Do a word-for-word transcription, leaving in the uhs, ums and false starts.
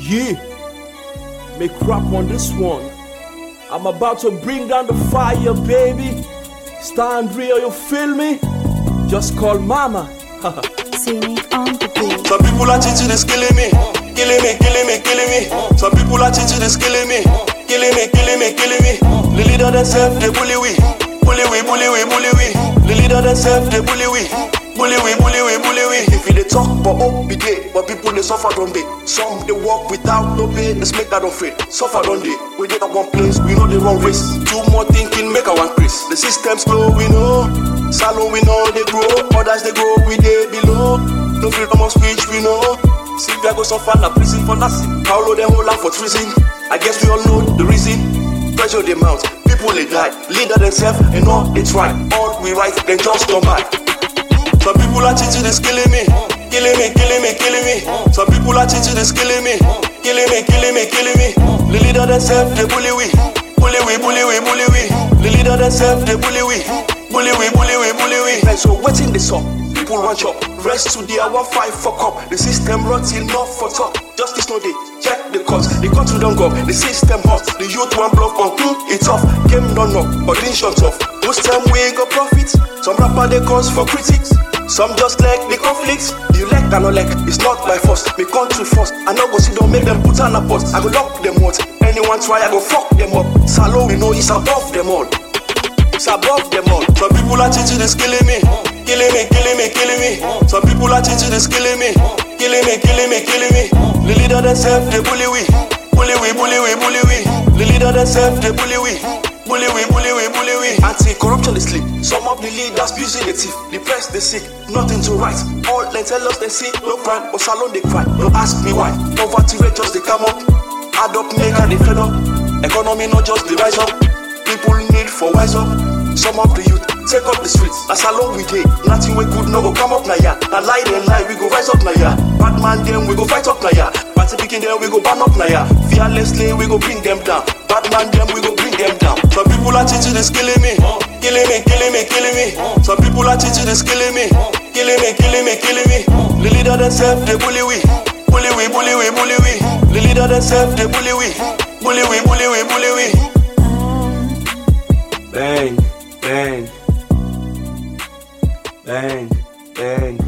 Yeah, make rap on this one. I'm about to bring down the fire, baby. Stand real, you feel me? Just call mama. Singing on the beat. Some people are teaching is killing me, killing me, killing me, killing me. Some people are teaching is killing me, killing me, killing me, killing me. The leader themselves they bully we, bully we, bully we, bully we. The leader themselves they bully we, bully we, bully we, bully we. If they talk but up be day, but people they suffer don't they? Some they walk without no pain, they make that afraid. Suffer don't they? We did at one place, we know the wrong race. Two more thinking make our increase. The system slow, we know. Salon we know they grow, others they grow, we they below. No freedom of speech, we know. Sylvia go suffer na prison for nothing. Paulo they hold out for treason. I guess we all know the reason. Pressure they mount, people they die. Leader themselves and all they try. All we write, then just come back. Some people are teaching is killing me, killing me, killing me, killing me. Some people are teaching is killing me, killing me, killing me, killing me. The leader themselves they bully we, bully we, bully we, bully we. The leader themselves they bully we. Bully we, bully we, bully we. And so waiting this up, people run chop. Rest to the hour five for cup. The system runs enough for talk. Justice no day, check the cuts. The cuts we don't go, the system hot. The youth one block on, mm, it's off. Game don't knock, but didn't shut off. Most time we go profit. Some rapper they cause for critics. Some just like the conflicts. You like and not like, it's not by force. Me country first, I know go see don't make them put on a pot. I go lock them out. Anyone try, I go fuck them up. Salo we know it's above them all. It's above them all. Some people are teaching is killing me, killing me, killing me, killing me. Some people are teaching is killing me, killing me, killing me, killing me. The leader themselves they bully we, bully we, bully we, bully we. The leader themselves they bully we, bully we, bully we, bully we. Anti-corruption is sleep. Some of the leaders abusing the thief, the press they sick, nothing to write. All they tell us they see no crime, but salon they cry. Don't ask me why. Poverty rate just they come up, add up, make her they fed up. Economy not just the rise up. People need for wise up. Some of the youth take up the streets. That's how long we did. Nothing we good no go come up na ya. Na lie then lie we go rise up na ya. Bad man them we go fight up na ya. Party picking them we go ban up na ya. Fearlessly we go bring them down. Bad man them we go bring them down. Some people are teaching is killing me, killing me, killing me, killing me. Some people are teaching is killing me, killing me, killing me, killing me. The leader themselves they bully we, bully we, bully we, bully we. The leader themselves they bully we, bully we, bully we, bully we. Bang, bang, bang, bang.